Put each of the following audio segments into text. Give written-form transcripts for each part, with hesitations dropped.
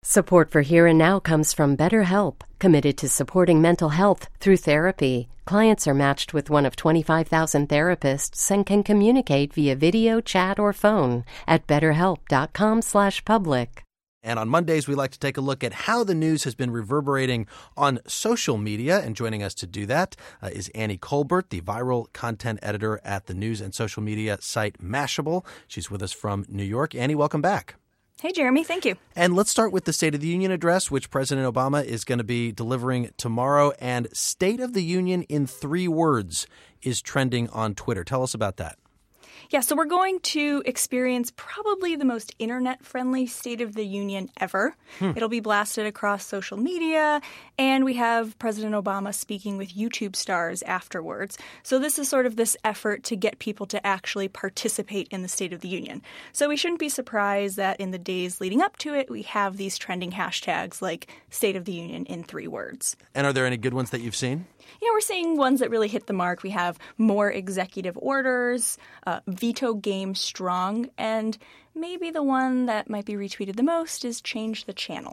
Support for Here and Now comes from BetterHelp, committed to supporting mental health through therapy. Clients are matched with one of 25,000 therapists and can communicate via video, chat, or phone at betterhelp.com/public. And on Mondays, we like to take a look at how the news has been reverberating on social media. And joining us to do that is Annie Colbert, the viral content editor at the news and social media site Mashable. She's with us from New York. Annie, welcome back. Hey, Jeremy. Thank you. And let's start with the State of the Union address, which President Obama is going to be delivering tomorrow. And State of the Union in 3 words is trending on Twitter. Tell us about that. Yeah, so we're going to experience probably the most internet-friendly State of the Union ever. It'll be blasted across social media, and we have President Obama speaking with YouTube stars afterwards. So this is sort of this effort to get people to actually participate in the State of the Union. So we shouldn't be surprised that in the days leading up to it, we have these trending hashtags like State of the Union in 3 words. And are there any good ones that you've seen? Yeah, we're seeing ones that really hit the mark. We have more executive orders, veto game strong, and maybe the one that might be retweeted the most is change the channel.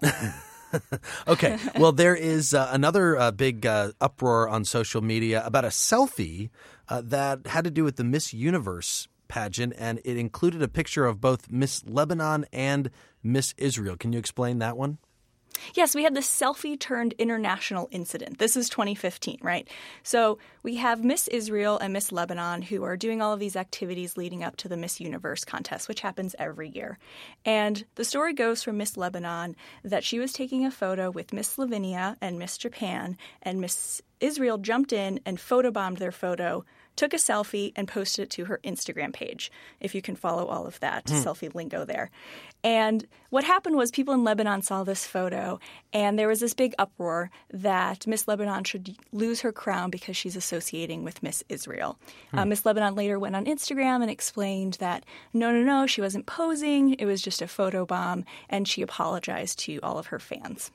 Okay. Well, there is another big uproar on social media about a selfie that had to do with the Miss Universe pageant, and it included a picture of both Miss Lebanon and Miss Israel. Can you explain that one? Yes, we had this selfie-turned international incident. This is 2015, right? So we have Miss Israel and Miss Lebanon who are doing all of these activities leading up to the Miss Universe contest, which happens every year. And the story goes from Miss Lebanon that she was taking a photo with Miss Slovenia and Miss Japan, and Miss Israel jumped in and photobombed their photo, took a selfie, and posted it to her Instagram page, if you can follow all of that selfie lingo there. And what happened was people in Lebanon saw this photo, and there was this big uproar that Miss Lebanon should lose her crown because she's associating with Miss Israel. Miss Lebanon later went on Instagram and explained that no, she wasn't posing. It was just a photobomb, and she apologized to all of her fans.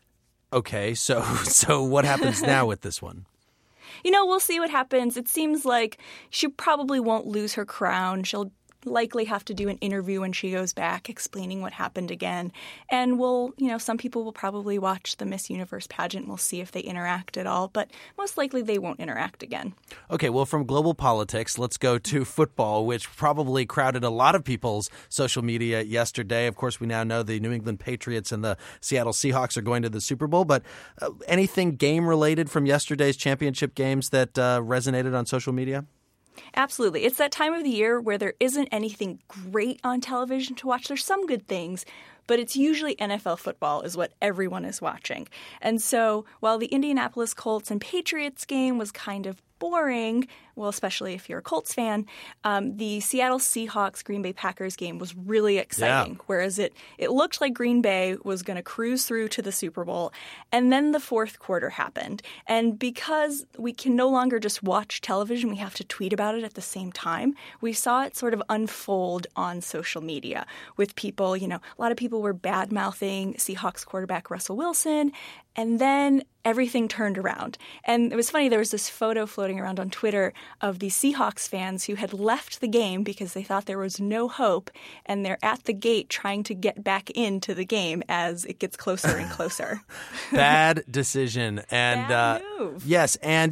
Okay, so what happens now with this one? You know, we'll see what happens. It seems like she probably won't lose her crown. She'll likely have to do an interview when she goes back explaining what happened again. And some people will probably watch the Miss Universe pageant. We'll see if they interact at all, but most likely they won't interact again. Okay, well, from global politics, let's go to football, which probably crowded a lot of people's social media yesterday. Of course, we now know the New England Patriots and the Seattle Seahawks are going to the Super Bowl, but anything game-related from yesterday's championship games that resonated on social media? Absolutely. It's that time of the year where there isn't anything great on television to watch. There's some good things, but it's usually NFL football is what everyone is watching. And so while the Indianapolis Colts and Patriots game was kind of boring, well, especially if you're a Colts fan, the Seattle Seahawks Green Bay Packers game was really exciting, whereas it looked like Green Bay was going to cruise through to the Super Bowl. And then the fourth quarter happened. And because we can no longer just watch television, we have to tweet about it at the same time, we saw it sort of unfold on social media with people, a lot of people were bad-mouthing Seahawks quarterback Russell Wilson, and then everything turned around. And it was funny, there was this photo floating around on Twitter of the Seahawks fans who had left the game because they thought there was no hope, and they're at the gate trying to get back into the game as it gets closer and closer. Bad decision. And bad move. Yes, and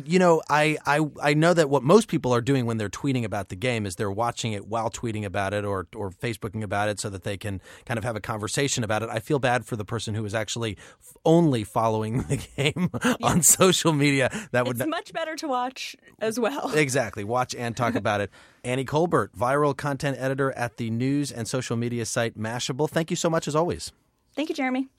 I know that what most people are doing when they're tweeting about the game is they're watching it while tweeting about it or Facebooking about it so that they can kind of have a conversation about it. I feel bad for the person who is actually only following the game on social media. It's much better to watch as well. Exactly. Watch and talk about it. Annie Colbert, viral content editor at the news and social media site Mashable. Thank you so much as always. Thank you, Jeremy.